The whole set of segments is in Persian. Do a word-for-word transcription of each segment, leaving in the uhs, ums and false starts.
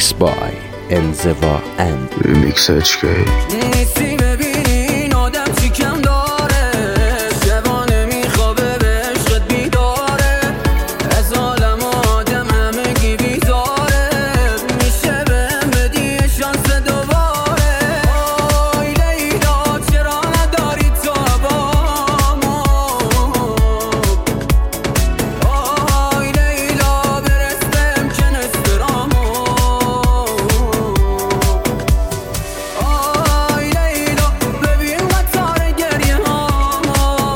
Remix by انزوا and Remix اچ کی. نیستی ببین آدم چی کم داره، شبانه میخوابه به عشقت بیداره، از عالم آدم همگی بیزاره، میشه بهم بدی شانس دوباره. آی لیلا چرا نداری تو هوامو، آی لیلا برس بهم کن استرامو، آی لیلا ببین قطار گریه هامو،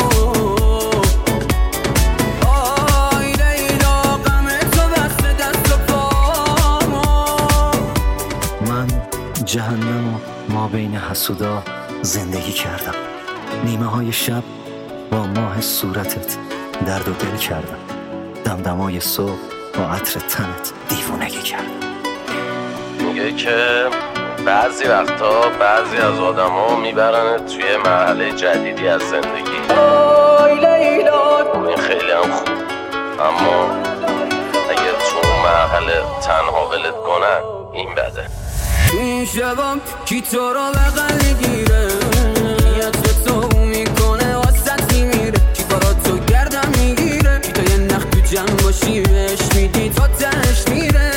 آی لیلا غم تو بسته دست و پامو. من جهنم و ما بین حسودا زندگی کردم، نیمه های شب با ماه صورتت درد و دل کردم، دمدمای صبح با عطر تنت دیوونگی کردم. میگه که بعضی وقتا بعضی از آدما میبرن توی مرحله جدیدی از زندگی. آی لیلا این خیلی هم خوب، اما اگه تو اون مرحله تنها ولت کنن این بده. این شبم کی تو رو بغل میگیره، نیت به تو میکنه واسط میمیره، کی کاراتو گردم میگیره، کی تو یه نخ تو جمع باشی بهش میدی تا تهش میره.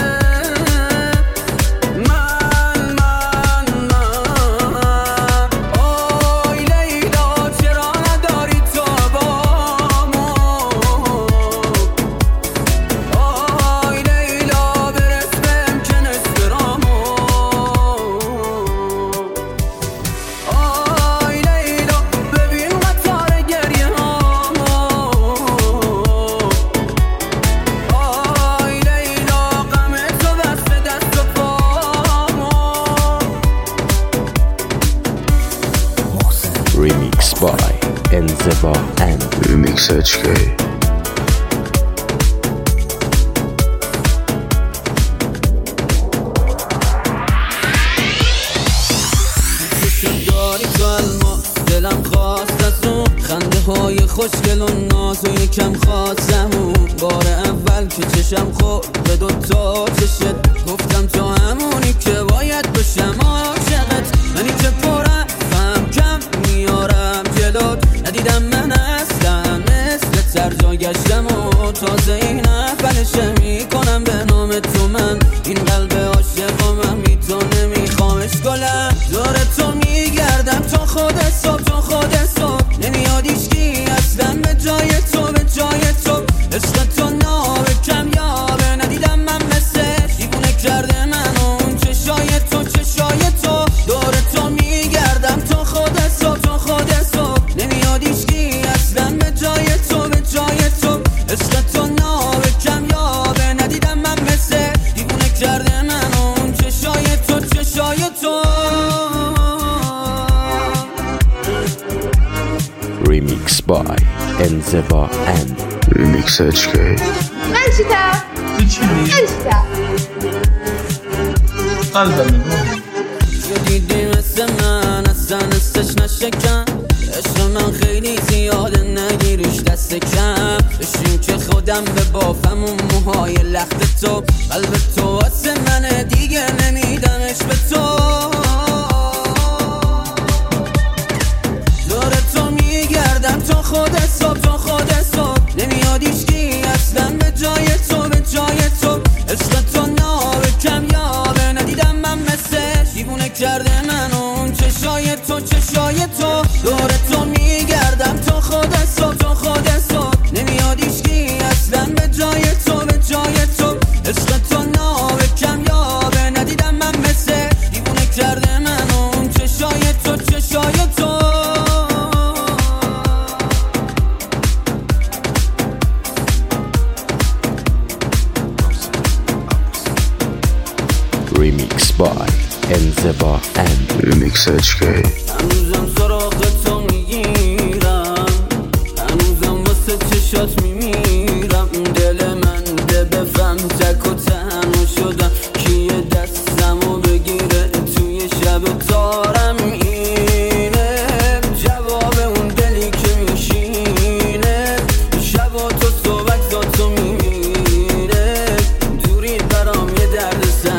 من من من آی لیلا چرا نداری تو هوامو، آی لیلا برس بهم کن استرامو، آی لیلا ببین قطار گریه هامو، آی لیلا غم تو بسته دست و پامو. Remix by انزوا and Remix اچ کی. داری تو الماس دلم خواست از اون خنده های خوشگل و ناز و یکم خواستم اون بار اول که چشم خورد به دوتا چشت، گفتم تو همونی که باید باشم عاشقت، منی که پرم فهم کم میارم جلوت، ندیدم من اصلا مثل ترجا گشتم و تازه این اولشه میکنم به نام تو من این قلب عاشق و من بی تو نمیخوامش گلم، دور تو میگردم تا خود صبح تا خود صبح، نمیاد ایشکی اصلا به جای تو به جای تو، عشق تو نابه کم یابه، ندیدم من مثل دیوونه کرده من اون چشای تو چشای تو، دور تو میگردم تا خود صبح تا خود صبح، نمیاد ایشکی اصلا به جای تو به جای تو، عشق تو نابه کم یابه، ندیدم من مثل دیوونه کرده من اون چشای تو چشای تو. Remix by انزوا and Remix اچ کی. من چیتا؟ من چیتا؟ قلبم میگم تو دیدی مثل من اصلا استش نشکم، عشق من خیلی زیاده نگیریش دست کم، بشین که خودم به بافم اون موهای لخت تو، قلب تو واسه منه دیگه نمیدمش به تو، دور تو میگردم تا خود صبح تا خود صبح، نمیاد ایشکی اصلا به جای تو به جای تو، عشق تو نابه کم یابه، ندیدم من مثل دیوونه کرده من اون چشای تو چشای تو، دور تو میگردم تا خود صبح تا خود صبح، نمیاد ایشکی اصلا به جای تو به جای تو، عشق تو نابه کم یابه، ندیدم من مثل دیوونه کرده من اون چشای تو چشای تو. Remix by انزوا and Remix اچ کی. هنوزم سراغ تو میگیرم، هنوزم واسه چشات میمیرم، دل من ده بفهم تک و تنها شدم، کیه دستمو بگیره توی شب تارم اینه، جواب اون دلی که میشینه، شب و تو صبح تو میمیره، دوری برام یه درد سر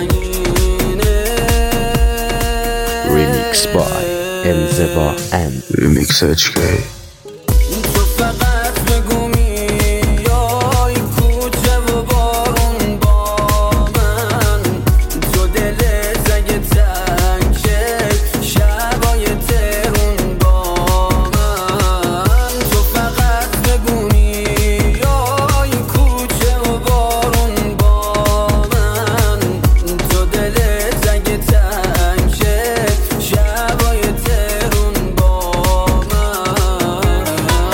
Remix by انزوا and Remix H K. تو فقط بگو میای کوچه و بارون با من، تو دل زگه تنگه شبای ترون با من. تو فقط بگو میای کوچه و بارون با من، تو دل زگه تنگه شبای ترون با من.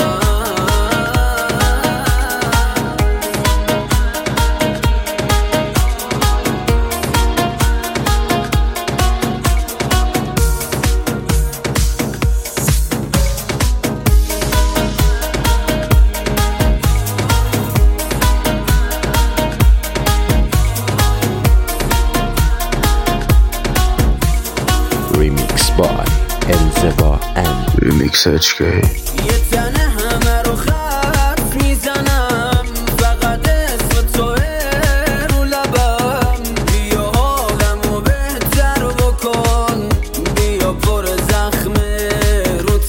Remix by انزوا and Remix H K. یه تنه همه رو خط میزنم، فقط اسم توه رو لبم. بیا حالمو بهتر بکن، بیا پر زخمه رو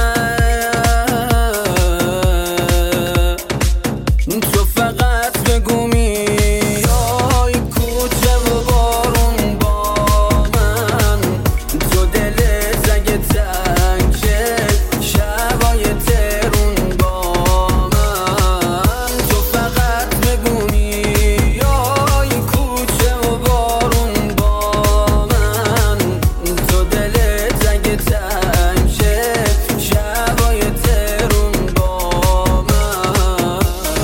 تنم. تو فقط بگو میای کوچه و بارون با من، تو دل زگه تنگه شبای ترون با من. تو فقط بگو میای کوچه و بارون با من، تو دل زگه تنگه شبای ترون با من.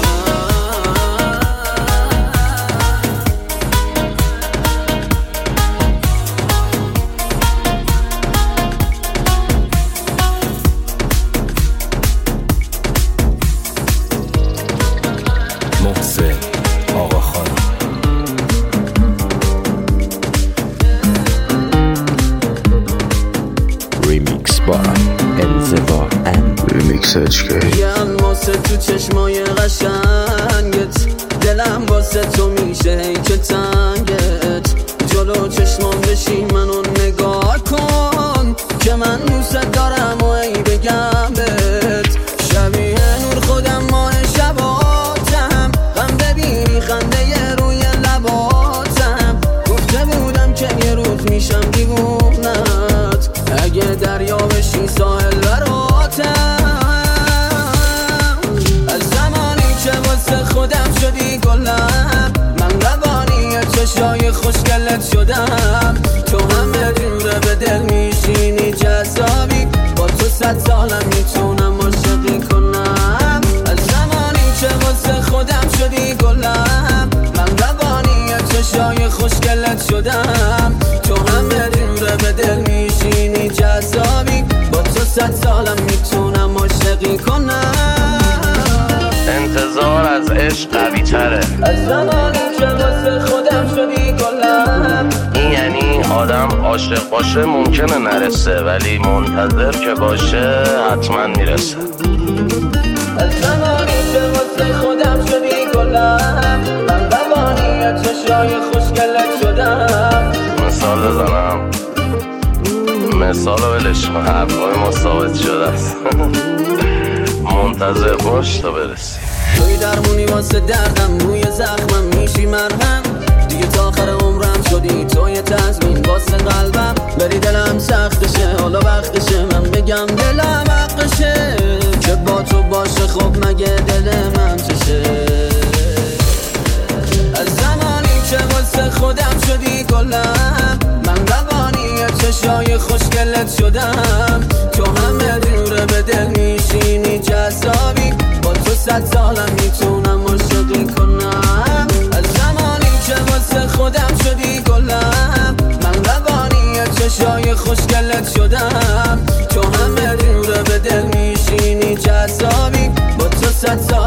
محسن آقا خانم. Remix by انزوا and Remix H K. یه الماسه تو چشمای قشنگت، دلم واسه تو میشه هی که تنگت. جلو چشمام بشی منو نگاه کن، که من دوست دارم و ای بگم بهت. شبیه نور خودم ماه شباتم، غم ببینی خنده روی لباتم. گفته بودم که یه روز میشم دیوونت، اگه دریا بشی ساحل براتم. از زمانی که واسه خودم شدی گلم، من روانی چشای خوشگلت شدم. تو همه جوره به دل میشینی جذابی، با تو صد سالم میتونم عاشقی کنم. از زمانی که واسه خودم شدی گلم، من روانی چشای خوشگلت شدم. تو همه جوره به دل میشینی جذابی، با تو صد سالم میتونم عاشقی کنم. انتظار از عشق قوی تره، از زمانی که واسه خودم شدی گلم. این یعنی آدم عاشق باشه ممکنه نرسه، ولی منتظر که باشه حتما میرسه. از زمانی که واسه خودم شدی گلم، من روانی چشای خوشگلت شدم. مثال بزنم، مثال رو ولش کن، حرفای ما ثابت شده است. منتظر باش تا برسی. توی درمونی واسه دردم، روی زخمم میشی مرهم. دیگه تا آخر عمرم شدی توی تضمین واسه قلبم. بری دلم سختشه، حالا وقتشه من بگم دلم حقشه، که با تو باشه خب مگه دل من چشه. از زمانی که واسه خودم شدی گلم، من روانی چشای خوشگلت شدم. تو همه جوره به دل میشینی جذابی، با تو صد سالم میتونم عاشقی کنم. از زمانی که واسه خودم شدی گلم، من روانی چشای خوشگلت شدم. تو همه جوره به دل میشینی جذابی، با تو صد سالم